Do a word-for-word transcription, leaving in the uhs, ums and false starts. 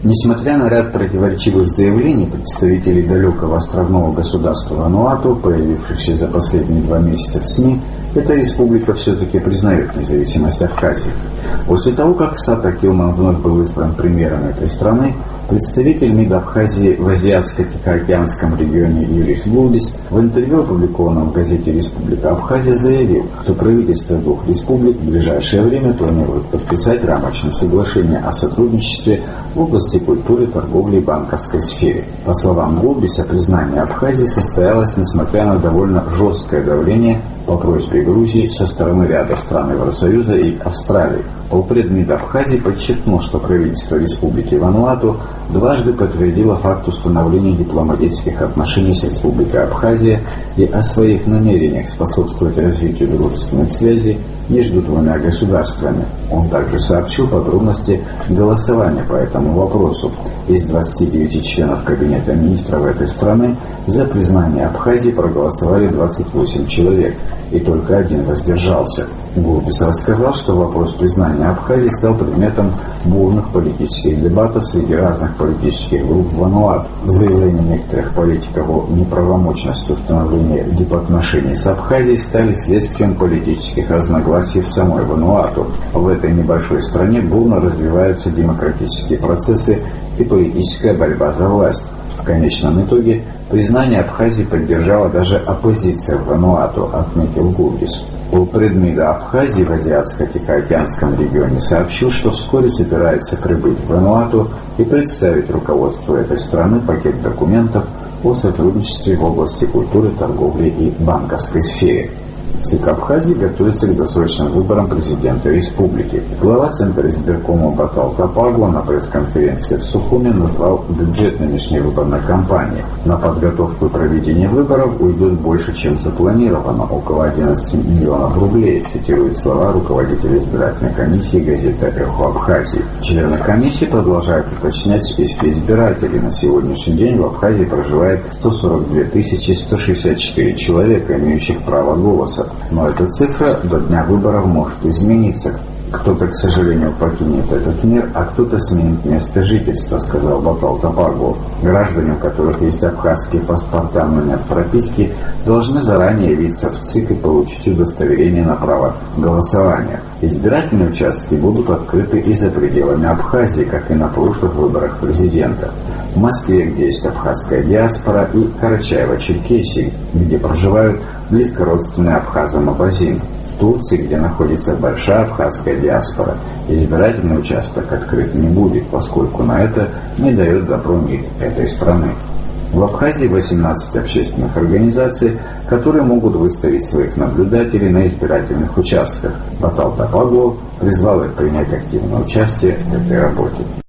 Несмотря на ряд противоречивых заявлений представителей далекого островного государства Вануату, появившихся за последние два месяца в СМИ, эта республика все-таки признает независимость Абхазии. После того, как Сата Килман вновь был избран премьером этой страны, представитель МИД Абхазии в Азиатско-Тихоокеанском регионе Юрис Гулдис в интервью, опубликованном в газете «Республика Абхазия», заявил, что правительства двух республик в ближайшее время планируют подписать рамочное соглашение о сотрудничестве в области культуры, торговли и банковской сфере. По словам Гулдиса, признание Абхазии состоялось несмотря на довольно жесткое давление по просьбе Грузии со стороны ряда стран Евросоюза и Австралии. Полпред МИД Абхазии подчеркнул, что правительство Республики Вануату дважды подтвердило факт установления дипломатических отношений с Республикой Абхазия и о своих намерениях способствовать развитию дружественных связей между двумя государствами. Он также сообщил подробности голосования по этому вопросу. Из двадцати девяти членов Кабинета министров этой страны за признание Абхазии проголосовали двадцать восемь человек, и только один воздержался. Гулдис рассказал, что вопрос признания Абхазии стал предметом бурных политических дебатов среди разных политических групп в Вануату. Заявления некоторых политиков о неправомочности установления дипотношений с Абхазией стали следствием политических разногласий в самой Вануату. В этой небольшой стране бурно развиваются демократические процессы и политическая борьба за власть. В конечном итоге признание Абхазии поддержала даже оппозиция в Вануату, отметил Гулдис. Полпред МИДа Абхазии в Азиатско-Тихоокеанском регионе сообщил, что вскоре собирается прибыть в Вануату и представить руководству этой страны пакет документов о сотрудничестве в области культуры, торговли и банковской сфере. ЦИК Абхазии готовится к досрочным выборам президента республики. Глава Центра избиркома Батал Тапагло на пресс-конференции в Сухуме назвал бюджет нынешней выборной кампании. На подготовку и проведение выборов уйдет больше, чем запланировано, около одиннадцати миллионов рублей, цитирует слова руководителя избирательной комиссии газета «Эхо Абхазии». Члены комиссии продолжают уточнять списки избирателей. На сегодняшний день в Абхазии проживает сто сорок две тысячи сто шестьдесят четыре человека, имеющих право голоса. Но эта цифра до дня выборов может измениться. Кто-то, к сожалению, покинет этот мир, а кто-то сменит место жительства, сказал Батал Тапагло. Граждане, у которых есть абхазские паспорта, но нет прописки, должны заранее явиться в ЦИК и получить удостоверение на право голосования. Избирательные участки будут открыты и за пределами Абхазии, как и на прошлых выборах президента. В Москве, где есть абхазская диаспора, и Карачаево-Черкесии, где проживают близко родственные абхазам абазины. В Турции, где находится большая абхазская диаспора, избирательный участок открыт не будет, поскольку на это не дает добро МИД этой страны. В Абхазии восемнадцать общественных организаций, которые могут выставить своих наблюдателей на избирательных участках. Батал Тапагло призвал их принять активное участие в этой работе.